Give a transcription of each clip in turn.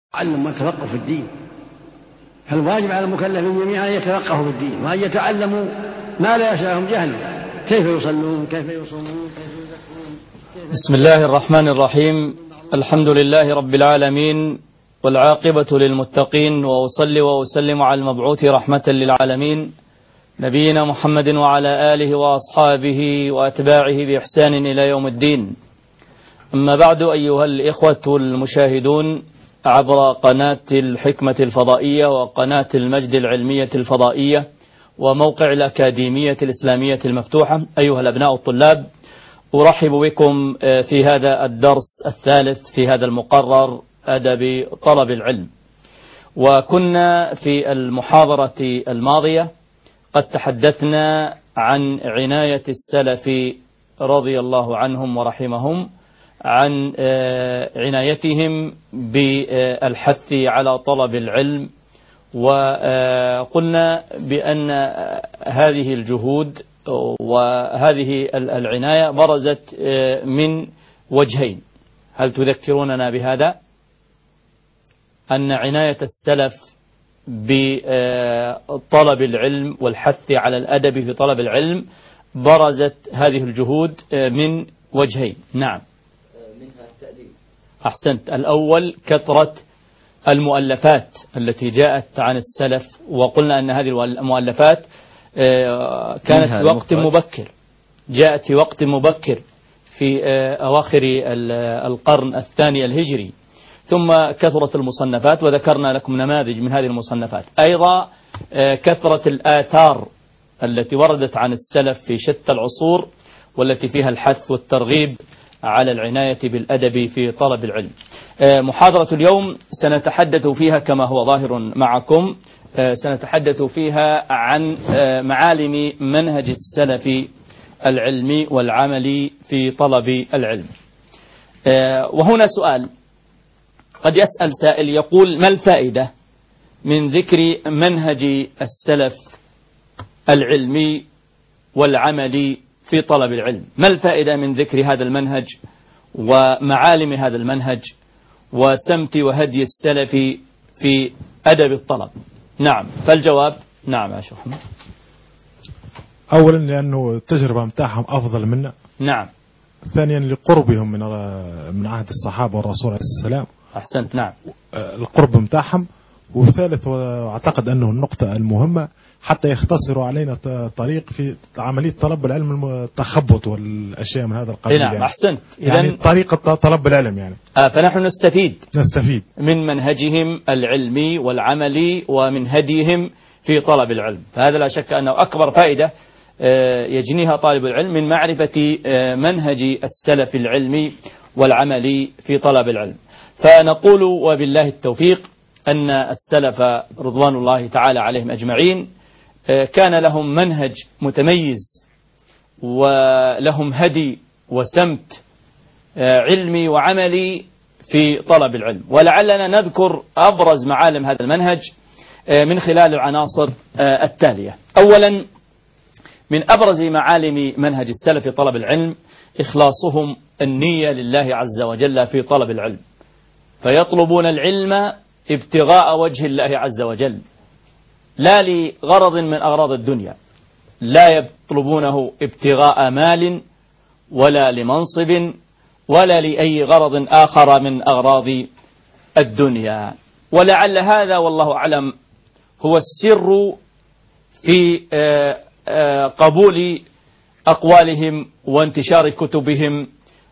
تعلم والتفقه في الدين، فالواجب على المكلفين جميعا أن يتفقهوا في الدين وأن يتعلموا ما لا يسعهم جهله، كيف يصلون، كيف يصومون، كيف يزكون. بسم الله الرحمن الرحيم. الحمد لله رب العالمين والعاقبة للمتقين، وأصلي وأسلم على المبعوث رحمة للعالمين نبينا محمد وعلى آله وأصحابه وأتباعه بإحسان إلى يوم الدين. أما بعد، أيها الإخوة المشاهدون عبر قناة الحكمة الفضائية وقناة المجد العلمية الفضائية وموقع الأكاديمية الإسلامية المفتوحة، أيها الأبناء الطلاب، أرحب بكم في هذا الدرس الثالث في هذا المقرر أدب طلب العلم. وكنا في المحاضرة الماضية قد تحدثنا عن عناية السلف رضي الله عنهم ورحمهم، عن عنايتهم بالحث على طلب العلم، وقلنا بأن هذه الجهود وهذه العناية برزت من وجهين. هل تذكروننا بهذا؟ أن عناية السلف بطلب العلم والحث على الأدب في طلب العلم برزت هذه الجهود من وجهين. نعم، منها التأليف. أحسنت. الأول كثرة المؤلفات التي جاءت عن السلف، وقلنا أن هذه المؤلفات كانت في وقت مبكر، جاءت في وقت مبكر في أواخر القرن الثاني الهجري، ثم كثرت المصنفات وذكرنا لكم نماذج من هذه المصنفات. أيضا كثرة الآثار التي وردت عن السلف في شتى العصور والتي فيها الحث والترغيب على العناية بالأدب في طلب العلم. محاضرة اليوم سنتحدث فيها كما هو ظاهر معكم، سنتحدث فيها عن معالم منهج السلف العلمي والعملي في طلب العلم. وهنا سؤال قد يسأل سائل يقول: ما الفائدة من ذكر منهج السلف العلمي والعملي في طلب العلم؟ ما الفائدة من ذكر هذا المنهج ومعالم هذا المنهج وسمت وهدي السلف في أدب الطلب؟ نعم، فالجواب نعم يا شيخ محمد. أولا لأنه التجربة متاعهم أفضل منا. نعم. ثانيا لقربهم من عهد الصحابة والرسول عليه السلام. أحسنت. نعم، القرب متاعهم. والثالث وأعتقد أنه النقطة المهمة حتى يختصروا علينا طريق في عملية طلب العلم، التخبط والأشياء من هذا القبيل. نعم، يعني أحسنت. يعني طريقة طلب العلم يعني. فنحن نستفيد من منهجهم العلمي والعملي ومن هديهم في طلب العلم. فهذا لا شك أنه أكبر فائدة يجنيها طالب العلم من معرفة منهج السلف العلمي والعملي في طلب العلم. فنقول وبالله التوفيق أن السلف رضوان الله تعالى عليهم أجمعين كان لهم منهج متميز ولهم هدي وسمت علمي وعملي في طلب العلم، ولعلنا نذكر أبرز معالم هذا المنهج من خلال العناصر التالية. أولا، من أبرز معالم منهج السلف في طلب العلم إخلاصهم النية لله عز وجل في طلب العلم، فيطلبون العلم ابتغاء وجه الله عز وجل لا لغرض من أغراض الدنيا، لا يطلبونه ابتغاء مال ولا لمنصب ولا لأي غرض آخر من أغراض الدنيا. ولعل هذا والله أعلم هو السر في قبول أقوالهم وانتشار كتبهم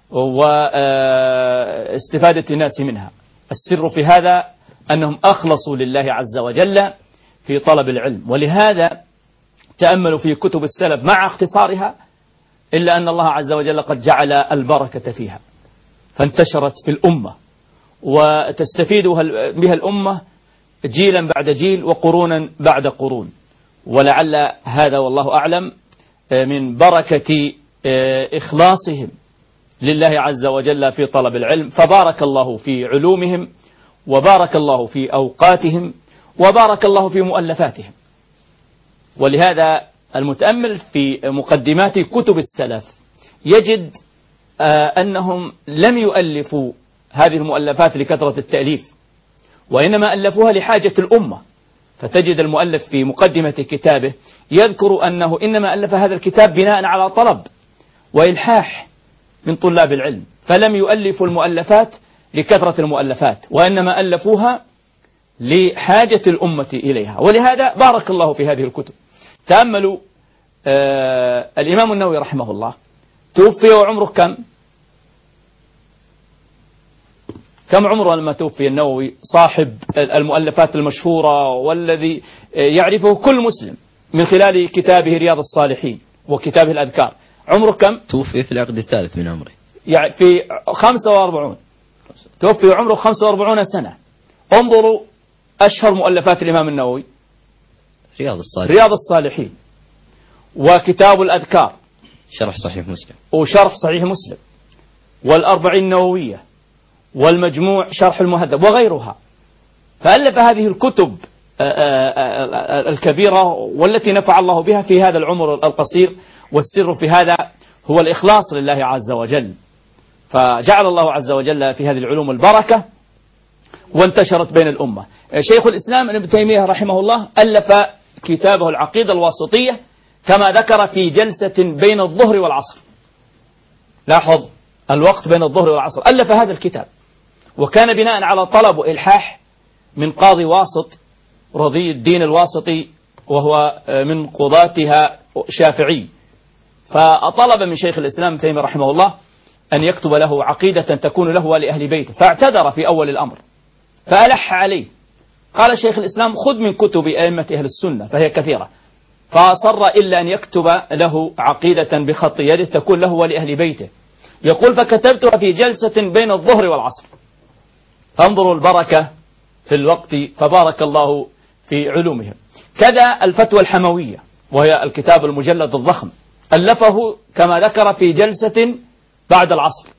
واستفادة الناس منها. السر في هذا أنهم أخلصوا لله عز وجل في طلب العلم، ولهذا تأملوا في كتب السلف مع اختصارها إلا أن الله عز وجل قد جعل البركة فيها، فانتشرت في الأمة وتستفيد بها الأمة جيلا بعد جيل وقرونا بعد قرون. ولعل هذا والله أعلم من بركة إخلاصهم لله عز وجل في طلب العلم، فبارك الله في علومهم وبارك الله في أوقاتهم وبارك الله في مؤلفاتهم. ولهذا المتأمل في مقدمات كتب السلف يجد أنهم لم يؤلفوا هذه المؤلفات لكثرة التأليف، وإنما ألفوها لحاجة الأمة. فتجد المؤلف في مقدمة كتابه يذكر أنه إنما ألف هذا الكتاب بناء على طلب وإلحاح من طلاب العلم، فلم يؤلفوا المؤلفات لكثرة المؤلفات، وإنما ألفوها لحاجة الأمة إليها. ولهذا بارك الله في هذه الكتب. تأملوا الإمام النووي رحمه الله توفي وعمره كم عمره لما توفي النووي، صاحب المؤلفات المشهورة والذي يعرفه كل مسلم من خلال كتابه رياض الصالحين وكتابه الأذكار. عمره كم؟ توفي في العقد الثالث من عمره، يعني في 45. توفي وعمره 45 سنة. انظروا أشهر مؤلفات الإمام النووي رياض الصالحين وكتاب الأذكار، شرح صحيح مسلم وشرح صحيح مسلم، والأربعين النووية، والمجموع شرح المهذب وغيرها. فألف هذه الكتب الكبيرة والتي نفع الله بها في هذا العمر القصير، والسر في هذا هو الإخلاص لله عز وجل. فجعل الله عز وجل في هذه العلوم البركة وانتشرت بين الأمة. شيخ الإسلام ابن تيمية رحمه الله ألف كتابه العقيدة الواسطية كما ذكر في جلسة بين الظهر والعصر. لاحظ الوقت بين الظهر والعصر، ألف هذا الكتاب، وكان بناء على طلب وإلحاح من قاضي واسط رضي الدين الواسطي، وهو من قضاتها شافعي. فطلب من شيخ الإسلام ابن تيمية رحمه الله أن يكتب له عقيدة تكون له ولأهل بيته، فاعتذر في أول الأمر فألح عليه. قال شيخ الإسلام: خذ من كتب أئمة أهل السنة فهي كثيرة. فأصر إلا أن يكتب له عقيدة بخط يده تكون له ولأهل بيته. يقول: فكتبتها في جلسة بين الظهر والعصر. فانظروا البركة في الوقت، فبارك الله في علومهم. كذا الفتوى الحموية، وهي الكتاب المجلد الضخم، ألفه كما ذكر في جلسة بعد العصر.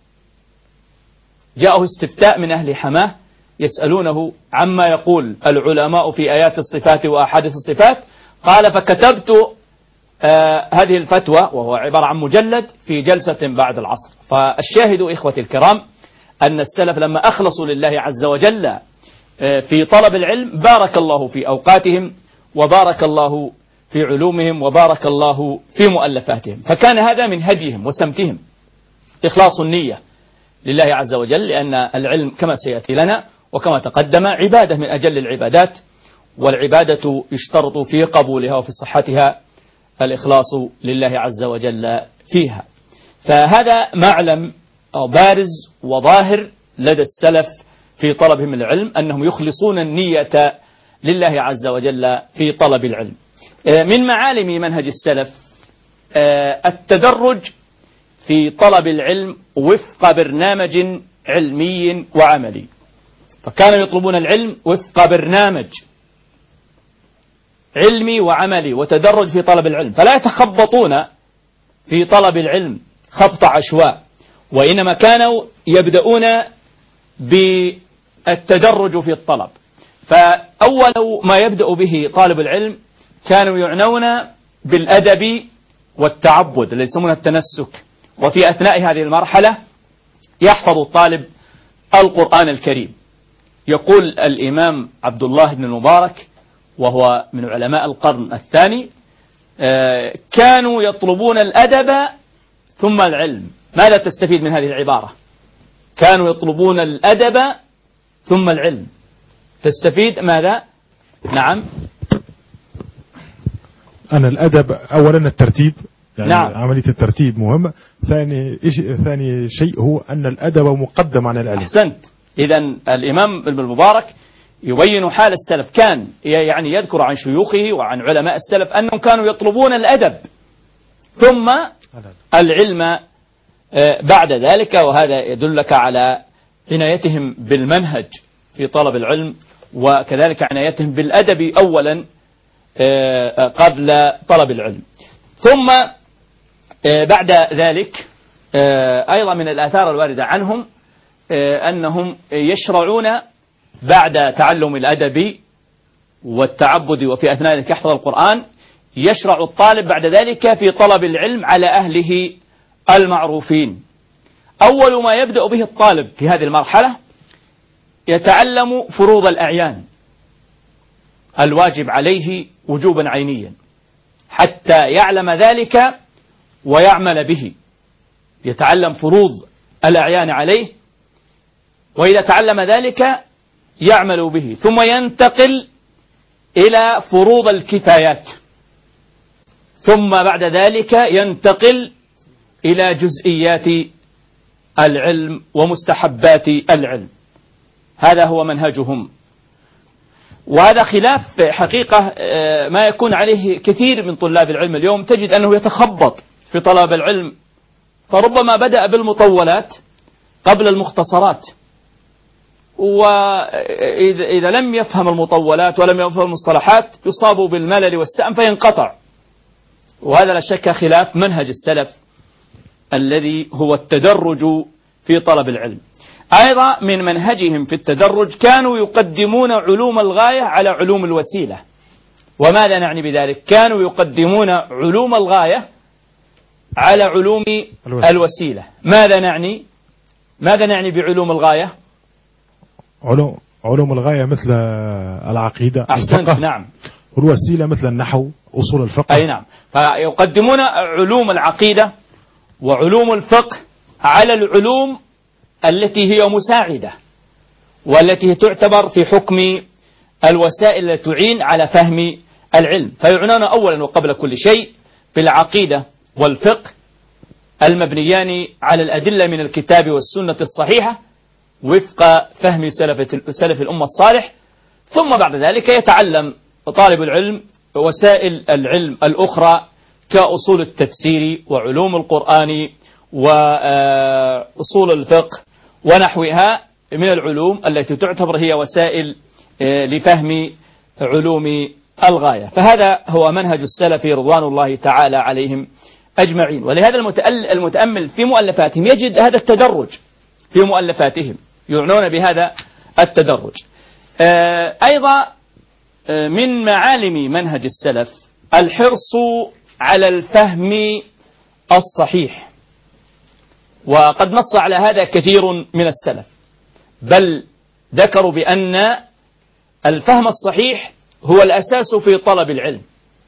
جاءه استفتاء من أهل حماه يسألونه عما يقول العلماء في آيات الصفات وأحاديث الصفات. قال: فكتبت هذه الفتوى، وهو عبارة عن مجلد، في جلسة بعد العصر. فالشاهد إخوتي الكرام أن السلف لما أخلصوا لله عز وجل في طلب العلم بارك الله في أوقاتهم، وبارك الله في علومهم، وبارك الله في مؤلفاتهم. فكان هذا من هديهم وسمتهم، إخلاص النية لله عز وجل، لأن العلم كما سيأتي لنا وكما تقدم عبادة من أجل العبادات، والعبادة يشترط في قبولها وفي صحتها الإخلاص لله عز وجل فيها. فهذا معلم بارز وظاهر لدى السلف في طلبهم العلم، أنهم يخلصون النية لله عز وجل في طلب العلم. من معالم منهج السلف التدرج في طلب العلم وفق برنامج علمي وعملي. فكانوا يطلبون العلم وفق برنامج علمي وعملي وتدرج في طلب العلم، فلا يتخبطون في طلب العلم خبط عشواء، وإنما كانوا يبدأون بالتدرج في الطلب. فأول ما يبدأ به طالب العلم كانوا يعنون بالأدب والتعبد اللي يسمونه التنسك. وفي أثناء هذه المرحلة يحفظ الطالب القرآن الكريم. يقول الإمام عبد الله بن المبارك وهو من علماء القرن الثاني: كانوا يطلبون الأدب ثم العلم. ماذا تستفيد من هذه العبارة؟ كانوا يطلبون الأدب ثم العلم. تستفيد ماذا؟ نعم، أن الأدب أولا الترتيب، يعني نعم. عملية الترتيب مهمة. ثاني شيء هو أن الأدب مقدم عن العلم. أحسنت. إذن الإمام ابن المبارك يبين حال السلف، كان يعني يذكر عن شيوخه وعن علماء السلف أنهم كانوا يطلبون الأدب ثم العلم بعد ذلك. وهذا يدلك على عنايتهم بالمنهج في طلب العلم، وكذلك عنايتهم بالأدب أولا قبل طلب العلم. ثم بعد ذلك أيضا من الآثار الواردة عنهم أنهم يشرعون بعد تعلم الأدب والتعبد وفي أثناء ذلك يحفظ القرآن، يشرع الطالب بعد ذلك في طلب العلم على أهله المعروفين. أول ما يبدأ به الطالب في هذه المرحلة يتعلم فروض الأعيان الواجب عليه وجوبا عينيا حتى يعلم ذلك ويعمل به. يتعلم فروض الأعيان عليه، وإذا تعلم ذلك يعمل به، ثم ينتقل إلى فروض الكفايات، ثم بعد ذلك ينتقل إلى جزئيات العلم ومستحبات العلم. هذا هو منهجهم، وهذا خلاف حقيقة ما يكون عليه كثير من طلاب العلم اليوم. تجد أنه يتخبط في طلب العلم، فربما بدأ بالمطولات قبل المختصرات، وإذا لم يفهم المطولات ولم يفهم المصطلحات يصاب بالملل والسأم فينقطع. وهذا لا شك خلاف منهج السلف الذي هو التدرج في طلب العلم. أيضا من منهجهم في التدرج كانوا يقدمون علوم الغاية على علوم الوسيلة. وماذا نعني بذلك؟ كانوا يقدمون علوم الغاية على علوم الوسيلة. ماذا نعني بعلوم الغاية؟ علوم الغاية مثل العقيدة، أحسنت، نعم. والوسيلة مثل النحو، أصول الفقه. أي نعم، فيقدمون علوم العقيدة وعلوم الفقه على العلوم التي هي مساعدة والتي تعتبر في حكم الوسائل التي تعين على فهم العلم. فيعنون أولا وقبل كل شيء بالعقيدة والفقه المبنيان على الأدلة من الكتاب والسنة الصحيحة وفق فهم سلف الأمة الصالح. ثم بعد ذلك يتعلم طالب العلم وسائل العلم الأخرى كأصول التفسير وعلوم القرآن وأصول الفقه ونحوها من العلوم التي تعتبر هي وسائل لفهم علوم الغاية. فهذا هو منهج السلف رضوان الله تعالى عليهم أجمعين. ولهذا المتأمل في مؤلفاتهم يجد هذا التدرج في مؤلفاتهم، يعنون بهذا التدرج. أيضا من معالم منهج السلف الحرص على الفهم الصحيح، وقد نص على هذا كثير من السلف، بل ذكروا بأن الفهم الصحيح هو الأساس في طلب العلم،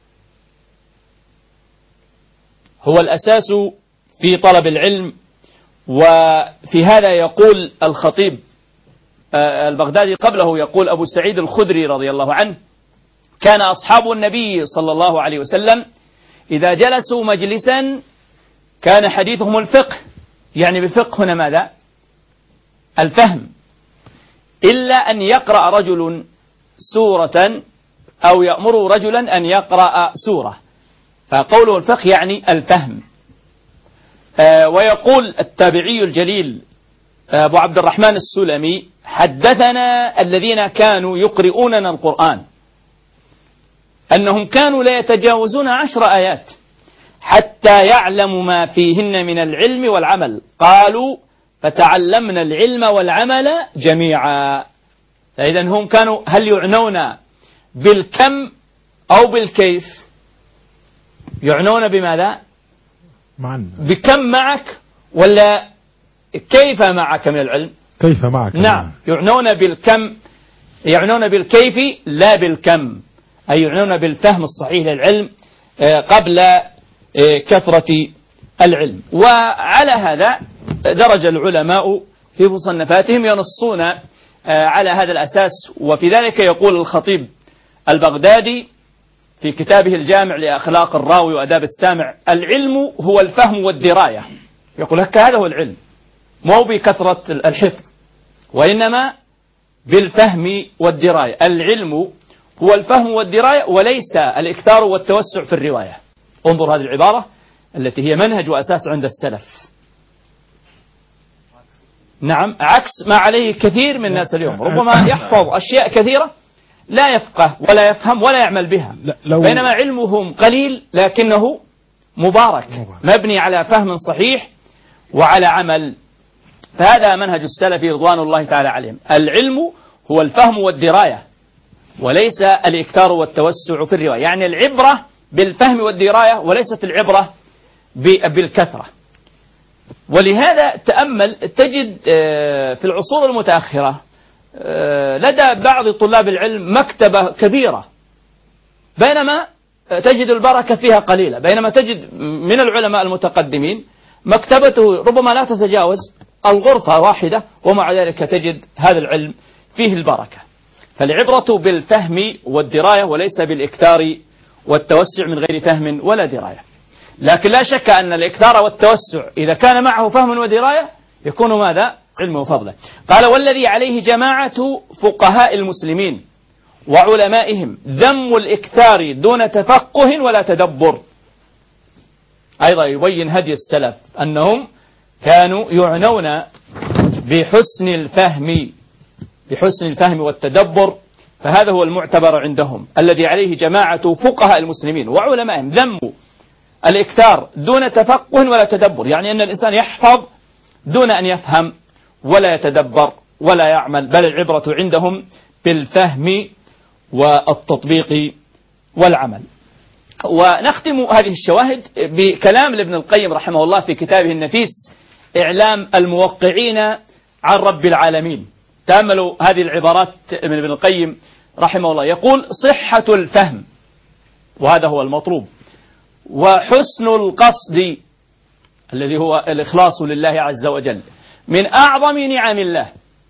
هو الأساس في طلب العلم. وفي هذا يقول الخطيب البغدادي، قبله يقول أبو سعيد الخدري رضي الله عنه: كان أصحاب النبي صلى الله عليه وسلم إذا جلسوا مجلسا كان حديثهم الفقه، يعني بالفقه هنا ماذا؟ الفهم، إلا أن يقرأ رجل سورة أو يأمر رجلا أن يقرأ سورة، فقوله الفقه يعني الفهم. ويقول التابعي الجليل أبو عبد الرحمن السلمي: حدثنا الذين كانوا يقرؤوننا القرآن أنهم كانوا لا يتجاوزون 10 آيات حتى يعلموا ما فيهن من العلم والعمل، قالوا فتعلمنا العلم والعمل جميعا. فإذا هم كانوا هل يعنون بالكم أو بالكيف؟ يعنون بماذا؟ بكم معك ولا كيف معك من العلم؟ كيف معك؟ نعم، يعنون بالكم، يعنون بالكيف لا بالكم، أي يعنون بالفهم الصحيح للعلم قبل كثرة العلم. وعلى هذا درج العلماء في مصنفاتهم ينصون على هذا الأساس. وفي ذلك يقول الخطيب البغدادي في كتابه الجامع لأخلاق الراوي وأداب السامع: العلم هو الفهم والدراية. يقول لك هذا هو العلم، مو بكثرة الحفظ وإنما بالفهم والدراية. العلم هو الفهم والدراية وليس الإكثار والتوسع في الرواية. انظر هذه العبارة التي هي منهج وأساس عند السلف. نعم، عكس ما عليه كثير من الناس اليوم، ربما يحفظ أشياء كثيرة لا يفقه ولا يفهم ولا يعمل بها، بينما علمهم قليل لكنه مبارك مبني على فهم صحيح وعلى عمل. فهذا منهج السلف رضوان الله تعالى عليهم. العلم هو الفهم والدراية وليس الإكثار والتوسع في الرواية، يعني العبرة بالفهم والدراية وليست العبرة بالكثرة. ولهذا تأمل تجد في العصور المتأخرة لدى بعض طلاب العلم مكتبة كبيرة، بينما تجد البركة فيها قليلة، بينما تجد من العلماء المتقدمين مكتبته ربما لا تتجاوز الغرفة واحدة، ومع ذلك تجد هذا العلم فيه البركة. فالعبرة بالفهم والدراية وليس بالإكثار والتوسع من غير فهم ولا دراية. لكن لا شك أن الإكثار والتوسع إذا كان معه فهم ودراية يكون ماذا؟ علم وفضله. قال والذي عليه جماعة فقهاء المسلمين وعلمائهم ذم الإكثار دون تفقه ولا تدبر. أيضا يبين هدي السلف أنهم كانوا يعنون بحسن الفهم والتدبر، فهذا هو المعتبر عندهم. الذي عليه جماعة فقهاء المسلمين وعلمائهم ذم الإكثار دون تفقه ولا تدبر، يعني أن الإنسان يحفظ دون أن يفهم ولا يتدبر ولا يعمل، بل العبرة عندهم بالفهم والتطبيق والعمل. ونختم هذه الشواهد بكلام لابن القيم رحمه الله في كتابه النفيس إعلام الموقعين عن رب العالمين. تأملوا هذه العبارات من ابن القيم رحمه الله، يقول صحة الفهم، وهذا هو المطلوب، وحسن القصد الذي هو الإخلاص لله عز وجل، من أعظم نعم الله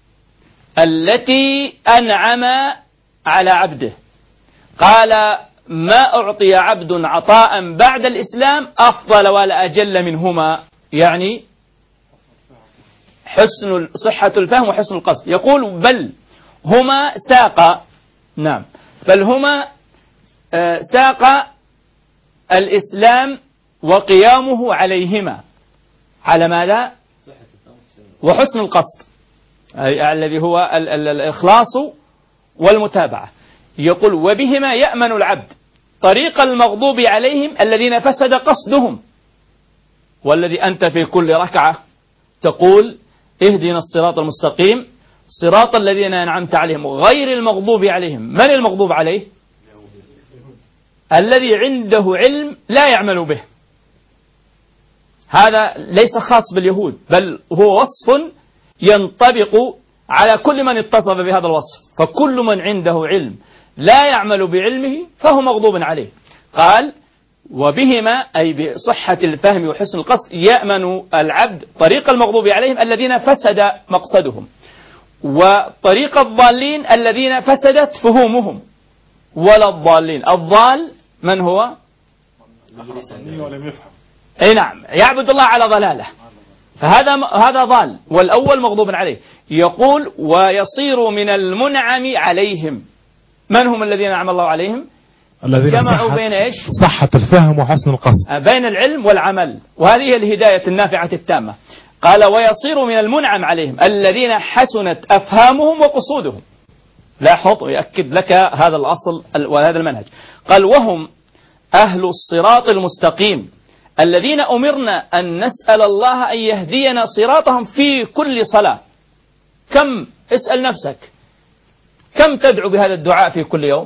التي أنعم على عبده. قال ما أعطي عبد عطاء بعد الإسلام أفضل ولا أجل منهما، يعني صحة الفهم وحسن القصد. يقول بل هما ساق الإسلام وقيامه عليهما، على ماذا؟ وحسن القصد الذي هو الإخلاص والمتابعة. يقول وبهما يأمن العبد طريق المغضوب عليهم الذين فسد قصدهم. والذي أنت في كل ركعة تقول اهدنا الصراط المستقيم صراط الذين أنعمت عليهم غير المغضوب عليهم. من المغضوب عليه؟ الذي عنده علم لا يعمل به. هذا ليس خاص باليهود، بل هو وصف ينطبق على كل من اتصف بهذا الوصف. فكل من عنده علم لا يعمل بعلمه فهو مغضوب عليه. قال وبهما أي بصحة الفهم وحسن القصد يأمن العبد طريق المغضوب عليهم الذين فسد مقصدهم، وطريق الضالين الذين فسدت فهومهم. ولا الضالين، الضال من هو؟ ولم يفهم. أي نعم، يعبد الله على ضلاله، فهذا ضال، والأول مغضوب عليه. يقول ويصير من المنعم عليهم. من هم الذين أنعم الله عليهم؟ الذين جمعوا بين إيش؟ صحة الفهم وحسن القصد، بين العلم والعمل، وهذه هي الهداية النافعة التامة. قال ويصير من المنعم عليهم الذين حسنت أفهامهم وقصودهم. لاحظ ويأكد لك هذا الأصل وهذا المنهج. قال وهم أهل الصراط المستقيم الذين أمرنا أن نسأل الله أن يهدينا صراطهم في كل صلاة. كم اسأل نفسك كم تدعو بهذا الدعاء في كل يوم؟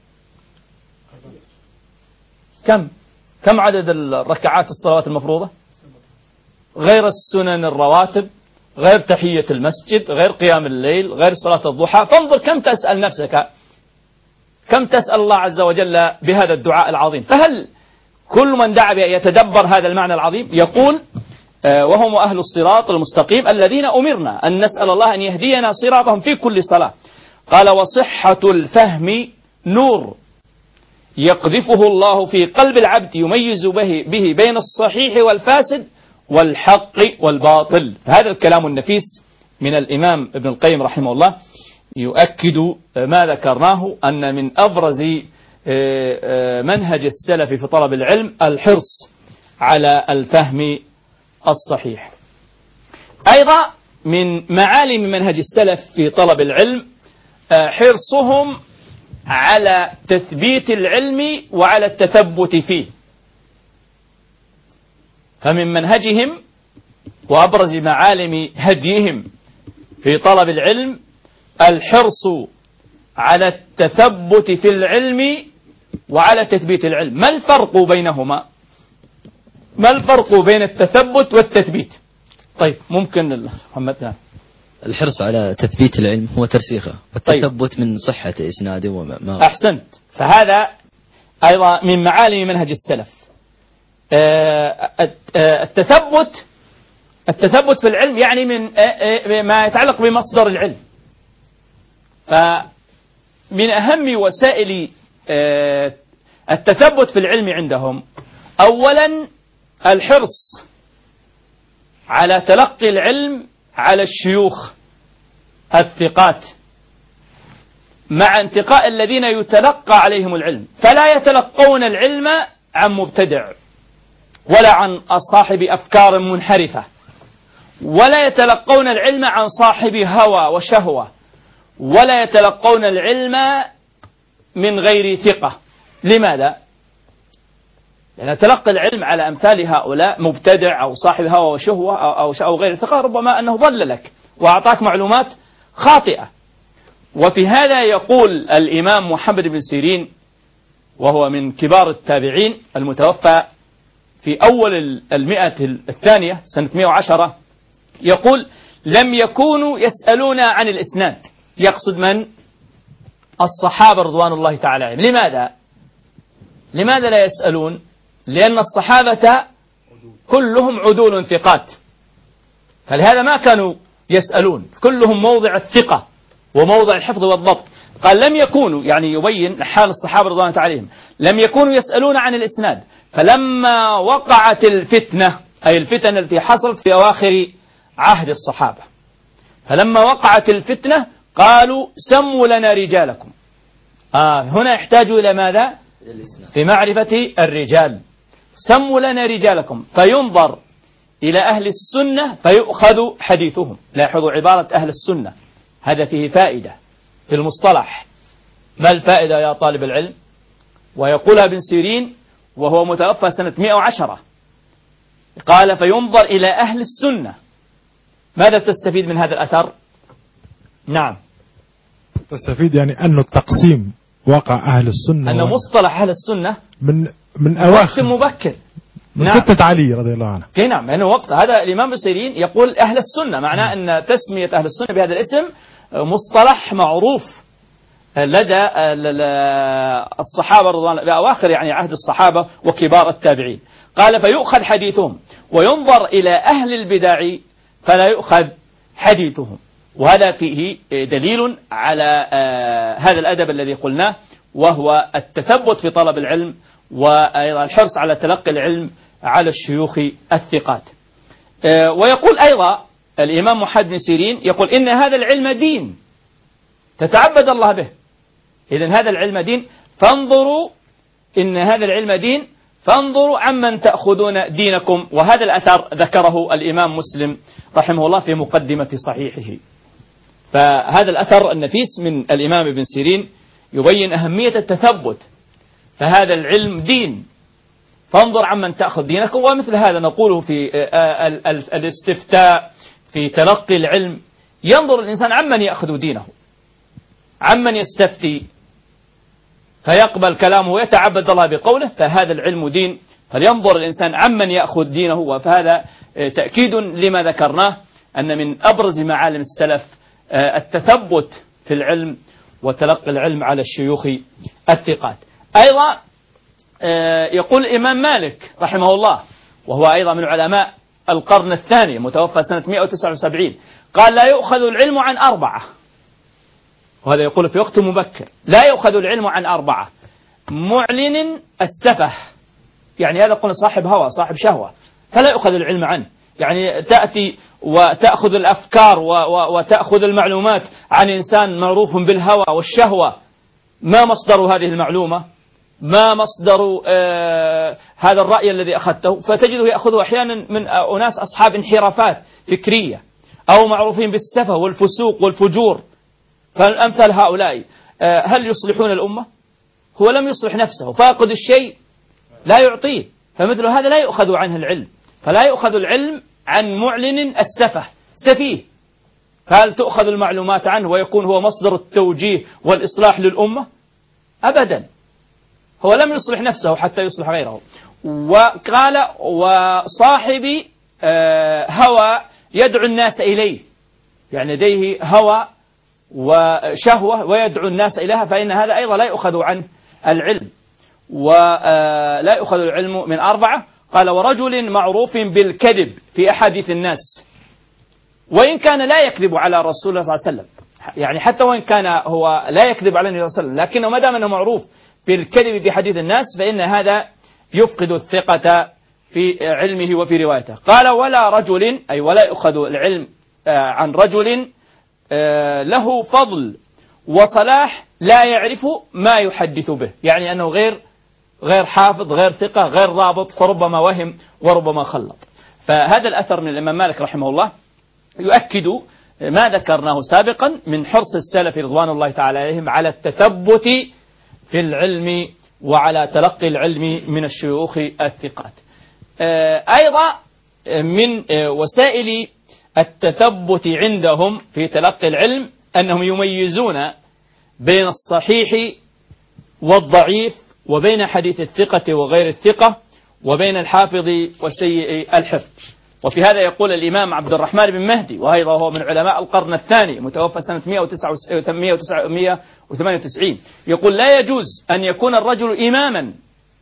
كم عدد الركعات الصلوات المفروضة؟ غير السنن الرواتب، غير تحية المسجد، غير قيام الليل، غير صلاة الضحى. فانظر كم تسأل نفسك، كم تسأل الله عز وجل بهذا الدعاء العظيم. فهل كل من دعا يتدبر هذا المعنى العظيم؟ يقول وهم أهل الصراط المستقيم الذين أمرنا أن نسأل الله أن يهدينا صراطهم في كل صلاة. قال وصحة الفهم نور يقذفه الله في قلب العبد يميز به بين الصحيح والفاسد والحق والباطل. هذا الكلام النفيس من الإمام ابن القيم رحمه الله يؤكد ما ذكرناه، أن من أبرز منهج السلف في طلب العلم الحرص على الفهم الصحيح. أيضا من معالم منهج السلف في طلب العلم حرصهم على تثبيت العلم وعلى التثبت فيه. فمن منهجهم وأبرز معالم هديهم في طلب العلم الحرص على التثبت في العلم وعلى تثبيت العلم. ما الفرق بينهما؟ ما الفرق بين التثبت والتثبيت؟ طيب ممكن محمد. الحرص على تثبيت العلم هو ترسيخه، والتثبت من صحة إسناده وما. أحسنت. فهذا أيضا من معالم منهج السلف. التثبت في العلم يعني من ما يتعلق بمصدر العلم. فمن أهم وسائل التثبت في العلم عندهم أولا الحرص على تلقي العلم على الشيوخ الثقات مع انتقاء الذين يتلقى عليهم العلم، فلا يتلقون العلم عن مبتدع ولا عن صاحب أفكار منحرفة، ولا يتلقون العلم عن صاحب هوى وشهوة، ولا يتلقون العلم من غير ثقة. لماذا؟ لأن تلقي العلم على أمثال هؤلاء مبتدع أو صاحب هوى وشهوة أو غير ثقة ربما أنه ضل لك وأعطاك معلومات خاطئة. وفي هذا يقول الإمام محمد بن سيرين، وهو من كبار التابعين المتوفى في أول 100 سنة 110، يقول: لم يكونوا يسألون عن الإسناد. يقصد من؟ الصحابة رضوان الله تعالى عليهم. لماذا لا يسألون؟ لأن الصحابة كلهم عدول ثقات، فلهذا ما كانوا يسألون، كلهم موضع الثقة وموضع الحفظ والضبط. قال لم يكونوا، يعني يبين حال الصحابة رضوان الله عليهم، لم يكونوا يسألون عن الإسناد. فلما وقعت الفتنة، أي الفتنة التي حصلت في أواخر عهد الصحابة، فلما وقعت الفتنة قالوا: سموا لنا رجالكم. هنا يحتاج إلى ماذا؟ في معرفة الرجال. سموا لنا رجالكم، فينظر إلى أهل السنة فيؤخذ حديثهم. لاحظوا عبارة أهل السنة، هذا فيه فائدة في المصطلح. ما الفائدة يا طالب العلم؟ ويقولها ابن سيرين وهو متوفى سنة 110، قال: فينظر إلى أهل السنة. ماذا تستفيد من هذا الأثر؟ نعم، تستفيد يعني أنه التقسيم وقع أهل السنة، أنه مصطلح أهل السنة من أواخر مبكر، من فتنة علي رضي الله عنه. نعم، لأنه وقت هذا الإمام ابن سيرين يقول أهل السنة، معناه أن تسمية أهل السنة بهذا الاسم مصطلح معروف لدى الصحابة رضوان الله، بأواخر يعني عهد الصحابة وكبار التابعين. قال: فيؤخذ حديثهم، وينظر إلى أهل البدع فلا يؤخذ حديثهم. وهذا فيه دليل على هذا الأدب الذي قلناه، وهو التثبت في طلب العلم وأيضا الحرص على تلقي العلم على الشيوخ الثقات. ويقول أيضا الإمام محمد بن سيرين، يقول: إن هذا العلم دين تتعبد الله به. إذن هذا العلم دين، فانظروا إن هذا العلم دين فانظروا عمن تأخذون دينكم. وهذا الأثر ذكره الإمام مسلم رحمه الله في مقدمة صحيحه. فهذا الأثر النفيس من الإمام ابن سيرين يبين أهمية التثبت، فهذا العلم دين، فانظر عمن تأخذ دينكم. ومثل هذا نقوله في الاستفتاء في تلقي العلم، ينظر الإنسان عمن يأخذ دينه، عمن يستفتي فيقبل كلامه ويتعبد الله بقوله، فهذا العلم دين، فلينظر الإنسان عمن يأخذ دينه. وفهذا تأكيد لما ذكرناه، أن من أبرز معالم السلف التثبت في العلم وتلقي العلم على الشيوخ الثقات. أيضا يقول الإمام مالك رحمه الله، وهو أيضا من علماء القرن الثاني متوفى سنة 179، قال: لا يؤخذ العلم عن 4. وهذا يقول في وقت مبكر: لا يؤخذ العلم عن 4: معلن السفه، يعني هذا قلنا صاحب هوى صاحب شهوة، فلا يؤخذ العلم عنه. يعني تأتي وتأخذ الأفكار وتأخذ المعلومات عن إنسان معروف بالهوى والشهوة، ما مصدر هذه المعلومة؟ ما مصدر هذا الرأي الذي أخذته؟ فتجده يأخذه أحيانا من أناس أصحاب انحرافات فكرية أو معروفين بالسفه والفسوق والفجور. فالأمثال هؤلاء هل يصلحون الأمة؟ هو لم يصلح نفسه، فاقد الشيء لا يعطيه، فمثل هذا لا يؤخذ عنه العلم. فلا يؤخذ العلم عن معلن السفه، سفيه. فهل تؤخذ المعلومات عنه ويكون هو مصدر التوجيه والإصلاح للأمة؟ أبدا، هو لم يصلح نفسه حتى يصلح غيره. وقال: وصاحب هوى يدعو الناس إليه، يعني لديه هوى وشهوة ويدعو الناس إليها، فإن هذا أيضا لا يؤخذ عنه العلم، ولا يؤخذ العلم من أربعة. قال: ورجل معروف بالكذب في أحاديث الناس، وإن كان لا يكذب على رسول الله صلى الله عليه وسلم، يعني حتى وإن كان هو لا يكذب على النبي صلى الله عليه وسلم، لكنه ما دام أنه معروف بالكذب في حديث الناس فإن هذا يفقد الثقة في علمه وفي روايته. قال: ولا رجل، أي ولا يؤخذ العلم عن رجل له فضل وصلاح لا يعرف ما يحدث به، يعني أنه غير حافظ، غير ثقة، غير ضابط، فربما وهم وربما خلط. فهذا الأثر من الإمام مالك رحمه الله يؤكد ما ذكرناه سابقا من حرص السلف رضوان الله تعالى عليهم على التثبت في العلم وعلى تلقي العلم من الشيوخ الثقات. أيضا من وسائل التثبت عندهم في تلقي العلم أنهم يميزون بين الصحيح والضعيف، وبين حديث الثقة وغير الثقة، وبين الحافظ وسيء الحفظ. وفي هذا يقول الإمام عبد الرحمن بن مهدي، وأيضا هو من علماء القرن الثاني متوفى سنة 198، يقول: لا يجوز أن يكون الرجل إماما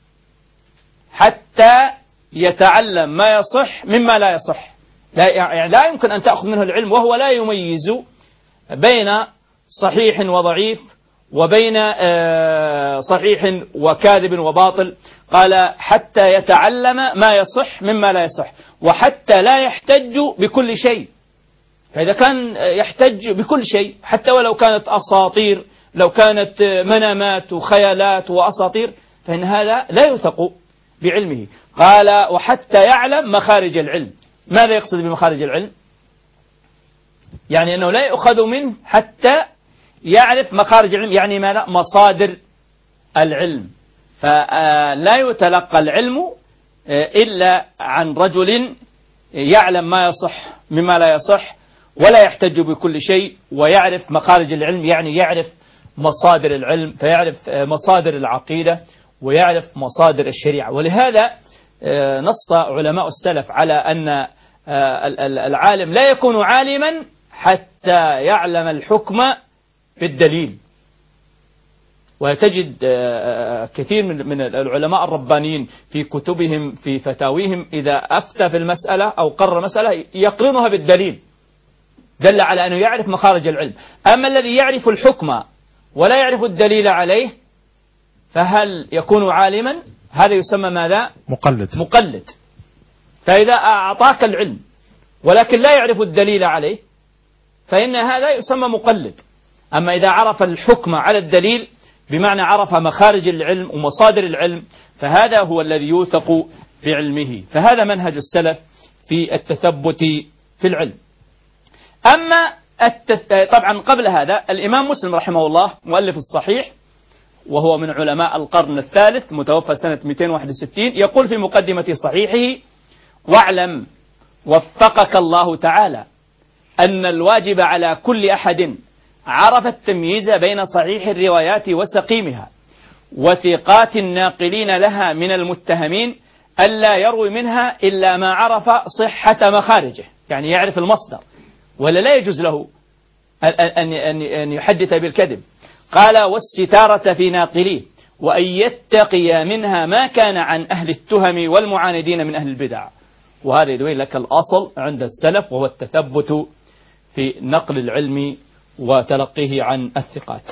حتى يتعلم ما يصح مما لا يصح. يعني لا يمكن أن تأخذ منه العلم وهو لا يميز بين صحيح وضعيف، وبين صحيح وكاذب وباطل. قال: حتى يتعلم ما يصح مما لا يصح، وحتى لا يحتج بكل شيء. فإذا كان يحتج بكل شيء حتى ولو كانت أساطير، لو كانت منامات وخيالات وأساطير، فإن هذا لا يوثق بعلمه. قال: وحتى يعلم مخارج العلم. ماذا يقصد بمخارج العلم؟ يعني أنه لا يؤخذ منه حتى يعرف مخارج العلم، يعني ماذا؟ مصادر العلم. فلا يتلقى العلم إلا عن رجل يعلم ما يصح مما لا يصح، ولا يحتج بكل شيء، ويعرف مخارج العلم، يعني يعرف مصادر العلم، فيعرف مصادر العقيدة ويعرف مصادر الشريعة. ولهذا نص علماء السلف على أن العالم لا يكون عالما حتى يعلم الحكم بالدليل. وتجد كثير من العلماء الربانيين في كتبهم في فتاويهم إذا أفتى في المسألة أو قرر مسألة يقرنها بالدليل، دل على أنه يعرف مخارج العلم. أما الذي يعرف الحكم ولا يعرف الدليل عليه فهل يكون عالما؟ هذا يسمى ماذا؟ مقلد. فإذا أعطاك العلم ولكن لا يعرف الدليل عليه فإن هذا يسمى مقلد. أما إذا عرف الحكم على الدليل بمعنى عرف مخارج العلم ومصادر العلم فهذا هو الذي يوثق بعلمه. فهذا منهج السلف في التثبت في العلم. أما طبعا قبل هذا الإمام مسلم رحمه الله مؤلف الصحيح وهو من علماء القرن الثالث متوفى سنة 261 يقول في مقدمة صحيحه: واعلم وفقك الله تعالى أن الواجب على كل أحد عرف التمييز بين صحيح الروايات وسقيمها وثقات الناقلين لها من المتهمين ألا يروي منها إلا ما عرف صحة مخارجه، يعني يعرف المصدر، ولا لا يجوز له أن يحدث بالكذب. قال: والستارة في ناقليه، وأن يتقي منها ما كان عن أهل التهم والمعاندين من أهل البدع. وهذا يدوي لك الأصل عند السلف وهو التثبت في نقل العلم وتلقيه عن الثقات.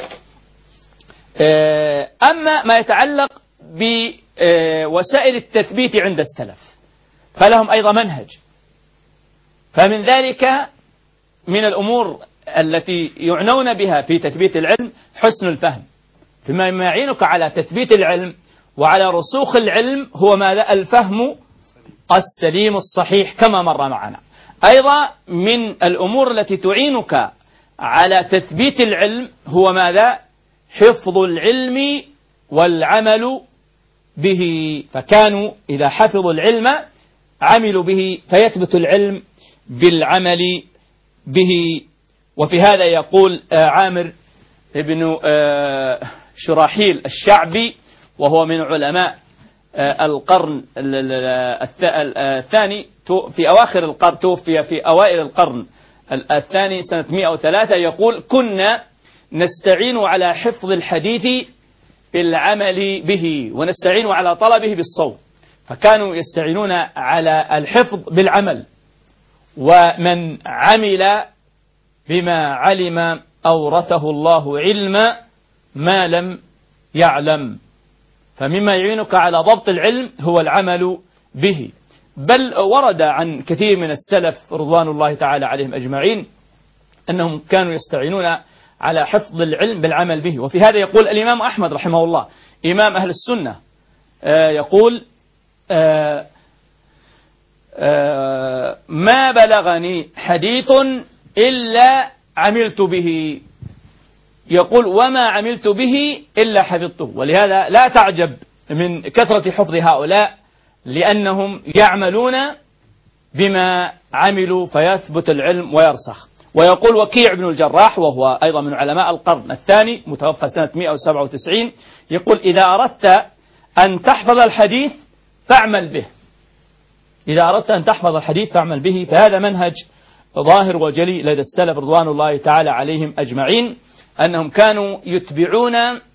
أما ما يتعلق بوسائل التثبيت عند السلف فلهم أيضا منهج. فمن ذلك من الأمور التي يعنون بها في تثبيت العلم حسن الفهم. فيما يعينك على تثبيت العلم وعلى رسوخ العلم هو ماذا؟ الفهم السليم الصحيح كما مر معنا. أيضا من الأمور التي تعينك على تثبيت العلم هو ماذا؟ حفظ العلم والعمل به. فكانوا إذا حفظوا العلم عملوا به فيثبت العلم بالعمل به. وفي هذا يقول عامر بن شراحيل الشعبي وهو من علماء القرن الثاني في أواخر القرن، توفي في أوائل القرن الثاني سنة 103 يقول: كنا نستعين على حفظ الحديث بالعمل به ونستعين على طلبه بالصوم. فكانوا يستعينون على الحفظ بالعمل، ومن عمل بما علم أورثه الله علما ما لم يعلم. فمما يعينك على ضبط العلم هو العمل به. بل ورد عن كثير من السلف رضوان الله تعالى عليهم أجمعين أنهم كانوا يستعينون على حفظ العلم بالعمل به. وفي هذا يقول الإمام أحمد رحمه الله إمام أهل السنة يقول: ما بلغني حديث إلا عملت به. يقول: وما عملت به إلا حفظته. ولهذا لا تعجب من كثرة حفظ هؤلاء، لأنهم يعملون بما عملوا فيثبت العلم ويرسخ. ويقول وكيع بن الجراح، وهو أيضا من علماء القرن الثاني متوفى سنة 197، يقول: إذا أردت أن تحفظ الحديث فاعمل به. إذا أردت أن تحفظ الحديث فاعمل به. فهذا منهج ظاهر وجلي لدى السلف رضوان الله تعالى عليهم أجمعين، أنهم كانوا يتبعون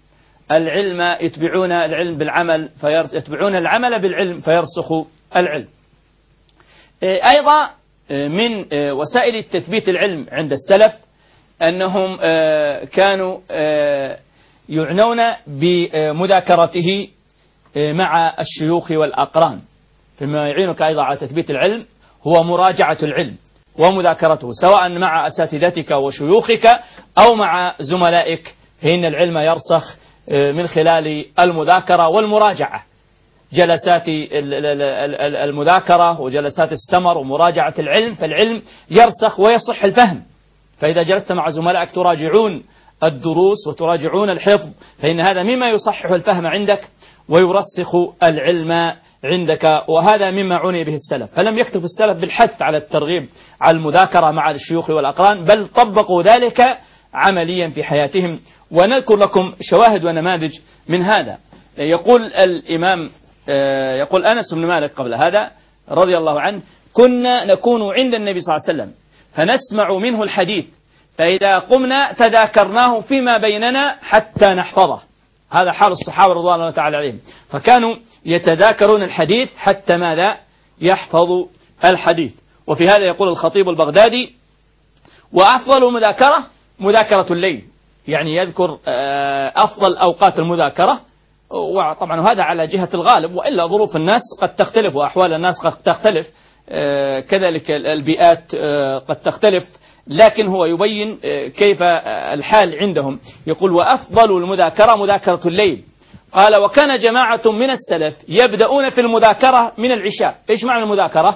العلم بالعمل، يتبعون العمل بالعلم فيرسخ العلم. أيضا من وسائل التثبيت العلم عند السلف أنهم كانوا يعنون بمذاكرته مع الشيوخ والأقران. فيما يعينك أيضا على تثبيت العلم هو مراجعة العلم ومذاكرته، سواء مع أساتذتك وشيوخك أو مع زملائك، فإن العلم يرسخ من خلال المذاكرة والمراجعة، جلسات المذاكرة وجلسات السمر ومراجعة العلم، فالعلم يرسخ ويصح الفهم. فإذا جلست مع زملائك تراجعون الدروس وتراجعون الحفظ، فإن هذا مما يصحح الفهم عندك ويرسخ العلم عندك. وهذا مما عني به السلف. فلم يكتف السلف بالحث على الترغيب على المذاكرة مع الشيوخ والأقران، بل طبقوا ذلك عمليا في حياتهم. ونذكر لكم شواهد ونماذج من هذا. يقول الإمام يقول أنس بن مالك قبل هذا رضي الله عنه: كنا نكون عند النبي صلى الله عليه وسلم فنسمع منه الحديث، فإذا قمنا تذاكرناه فيما بيننا حتى نحفظه. هذا حال الصحابة رضوان الله تعالى عليهم، فكانوا يتذاكرون الحديث حتى ماذا؟ يحفظوا الحديث. وفي هذا يقول الخطيب البغدادي: وأفضل مذاكرة مذاكرة الليل، يعني يذكر أفضل أوقات المذاكرة. وطبعا هذا على جهة الغالب، وإلا ظروف الناس قد تختلف وأحوال الناس قد تختلف، كذلك البيئات قد تختلف، لكن هو يبين كيف الحال عندهم. يقول: وأفضل المذاكرة مذاكرة الليل. قال: وكان جماعة من السلف يبدأون في المذاكرة من العشاء. إيش معنى المذاكرة؟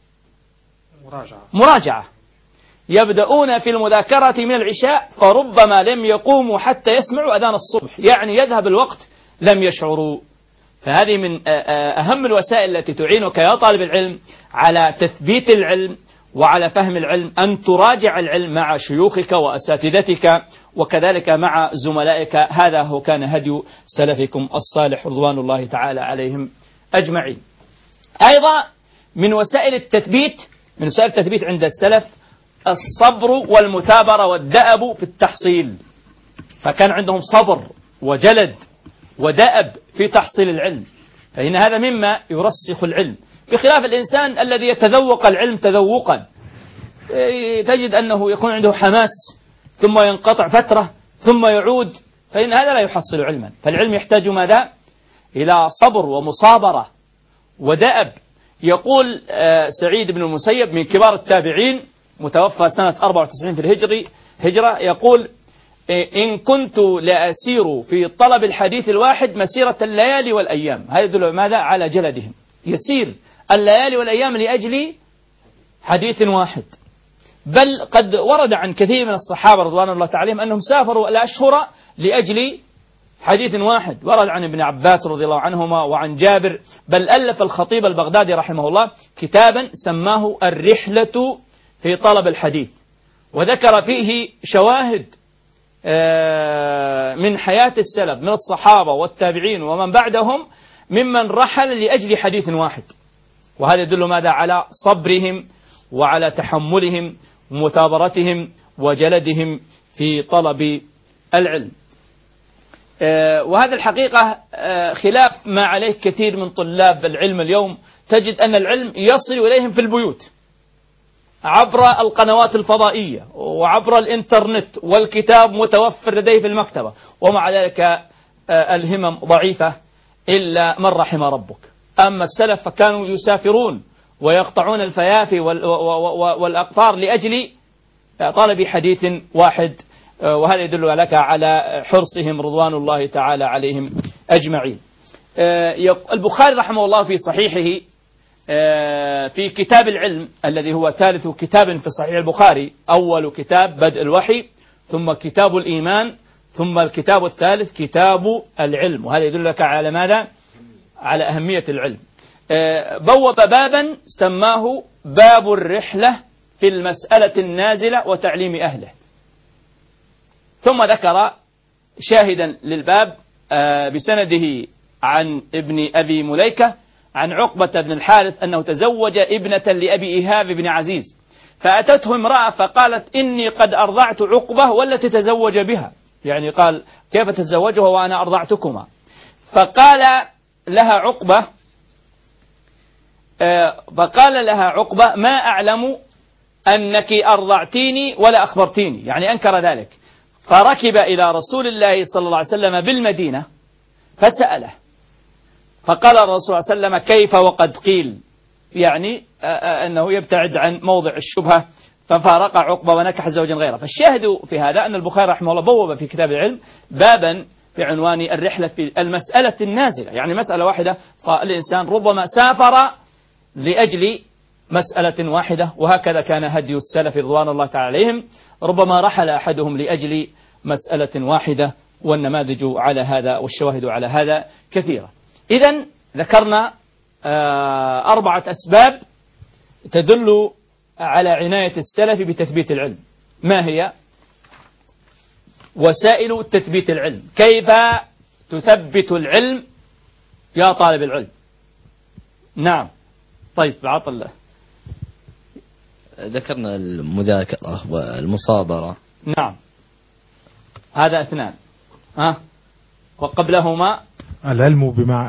مراجعة. يبدأون في المذاكرة من العشاء فربما لم يقوموا حتى يسمعوا أذان الصبح، يعني يذهب الوقت لم يشعروا. فهذه من أهم الوسائل التي تعينك يا طالب العلم على تثبيت العلم وعلى فهم العلم، أن تراجع العلم مع شيوخك وأساتذتك وكذلك مع زملائك. هذا هو كان هدي سلفكم الصالح رضوان الله تعالى عليهم أجمعين. أيضا من وسائل التثبيت عند السلف الصبر والمثابرة والدأب في التحصيل. فكان عندهم صبر وجلد ودأب في تحصيل العلم، فإن هذا مما يرسخ العلم، بخلاف الإنسان الذي يتذوق العلم تذوقا، تجد أنه يكون عنده حماس ثم ينقطع فترة ثم يعود، فإن هذا لا يحصل علما. فالعلم يحتاج ماذا؟ إلى صبر ومصابرة ودأب. يقول سعيد بن المسيب من كبار التابعين متوفى سنة 94 في الهجرة، يقول: إن كنت لأسير في طلب الحديث الواحد مسيرة الليالي والأيام. هذا يدل ماذا؟ على جلدهم، يسير الليالي والأيام لأجل حديث واحد. بل قد ورد عن كثير من الصحابة رضوان الله تعالى عليهم أنهم سافروا الأشهر لأجل حديث واحد. ورد عن ابن عباس رضي الله عنهما وعن جابر. بل ألف الخطيب البغدادي رحمه الله كتابا سماه الرحلة في طلب الحديث، وذكر فيه شواهد من حياة السلف من الصحابة والتابعين ومن بعدهم ممن رحل لأجل حديث واحد. وهذا يدل ماذا؟ على صبرهم وعلى تحملهم ومثابرتهم وجلدهم في طلب العلم. وهذا الحقيقة خلاف ما عليه كثير من طلاب العلم اليوم. تجد أن العلم يصل إليهم في البيوت عبر القنوات الفضائية وعبر الإنترنت، والكتاب متوفر لديه في المكتبة، ومع ذلك الهمم ضعيفة إلا من رحم ربك. أما السلف فكانوا يسافرون ويقطعون الفيافي والأقطار لأجل طلب حديث واحد، وهذا يدل لك على حرصهم رضوان الله تعالى عليهم أجمعين. البخاري رحمه الله في صحيحه في كتاب العلم الذي هو ثالث كتاب في صحيح البخاري، أول كتاب بدء الوحي، ثم كتاب الإيمان، ثم الكتاب الثالث كتاب العلم، وهذا يدل لك على ماذا؟ على أهمية العلم. بوب بابا سماه باب الرحلة في المسألة النازلة وتعليم أهله، ثم ذكر شاهدا للباب بسنده عن ابن أبي مليكة عن عقبة بن الحارث أنه تزوج ابنة لأبي إيهاب بن عزيز، فأتته امرأة فقالت إني قد أرضعت عقبة والتي تزوج بها، يعني قال كيف تتزوجها وأنا أرضعتكما؟ فقال لها عقبة ما أعلم أنك أرضعتيني ولا أخبرتيني، يعني أنكر ذلك. فركب إلى رسول الله صلى الله عليه وسلم بالمدينة فسأله، فقال الرسول صلى الله عليه وسلم كيف وقد قيل، يعني أنه يبتعد عن موضع الشبهة، ففارق عقبة ونكح زوجا غيره. فالشاهد في هذا أن البخاري رحمه الله بوب في كتاب العلم بابا بعنوان الرحلة في المسألة النازلة، يعني مسألة واحدة، فالإنسان ربما سافر لأجل مسألة واحدة، وهكذا كان هدي السلف رضوان الله تعالى عليهم، ربما رحل أحدهم لأجل مسألة واحدة، والنماذج على هذا والشواهد على هذا كثيرة. إذن ذكرنا 4 أسباب تدل على عناية السلف بتثبيت العلم. ما هي وسائل تثبيت العلم؟ كيف تثبت العلم يا طالب العلم؟ نعم، طيب عطل. ذكرنا المذاكرة والمصابرة. نعم، هذا 2. وقبلهما العمل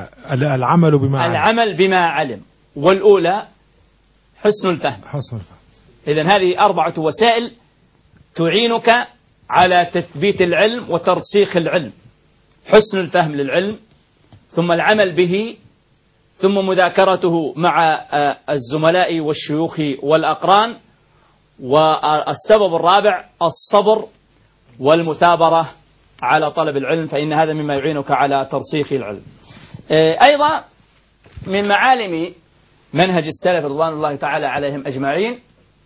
بما علم، والأولى حسن الفهم. إذن هذه 4 وسائل تعينك على تثبيت العلم وترسيخ العلم: حسن الفهم للعلم، ثم العمل به، ثم مذاكرته مع الزملاء والشيوخ والأقران، والسبب الرابع الصبر والمثابرة على طلب العلم، فإن هذا مما يعينك على ترسيخ العلم. أيضا من معالم منهج السلف رضوان الله تعالى عليهم أجمعين،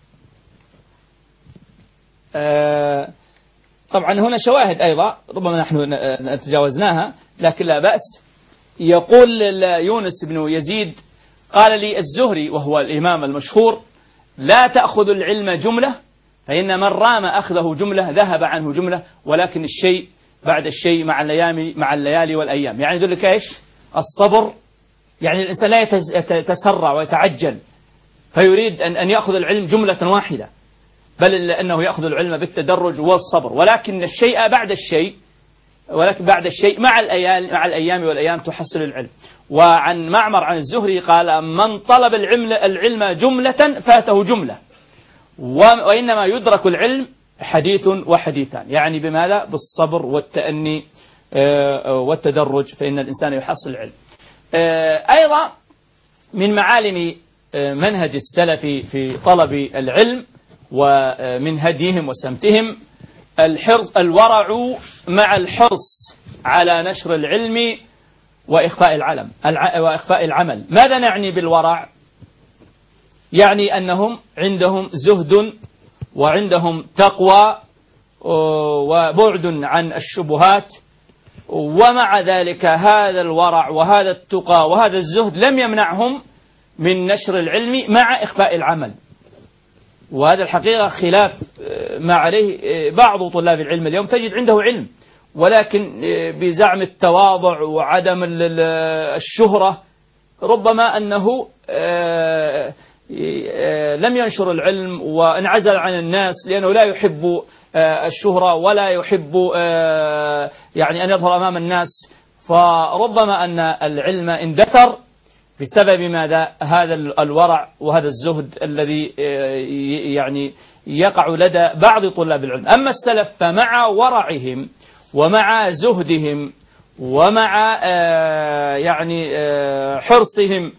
طبعا هنا شواهد أيضا ربما نحن تجاوزناها لكن لا بأس. يقول يونس بن يزيد قال لي الزهري وهو الإمام المشهور: لا تأخذ العلم جملة، فإن من رام أخذه جملة ذهب عنه جملة، ولكن الشيء بعد الشيء مع الليالي والأيام. يعني يدل لك إيش؟ الصبر، يعني الإنسان لا يتسرع ويتعجل فيريد أن يأخذ العلم جملة واحدة، بل أنه يأخذ العلم بالتدرج والصبر، ولكن الشيء بعد الشيء مع الأيام والأيام تحصل العلم. وعن معمر عن الزهري قال: من طلب العلم جملة فاته جملة، وإنما يدرك العلم حديث وحديثان، يعني بماذا؟ بالصبر والتأني والتدرج، فإن الإنسان يحصل العلم. أيضا من معالم منهج السلف في طلب العلم ومن هديهم وسمتهم الورع مع الحرص على نشر العلم وإخفاء العمل. ماذا نعني بالورع؟ يعني أنهم عندهم زهد وعندهم تقوى وبعد عن الشبهات، ومع ذلك هذا الورع وهذا التقى وهذا الزهد لم يمنعهم من نشر العلم مع إخفاء العمل. وهذا الحقيقة خلاف ما عليه بعض طلاب العلم اليوم. تجد عنده علم ولكن بزعم التواضع وعدم الشهرة ربما أنه لم ينشر العلم وانعزل عن الناس لأنه لا يحب الشهرة ولا يحب يعني أن يظهر أمام الناس، فربما أن العلم اندثر بسبب ماذا؟ هذا الورع وهذا الزهد الذي يعني يقع لدى بعض طلاب العلم. أما السلف فمع ورعهم ومع زهدهم ومع يعني حرصهم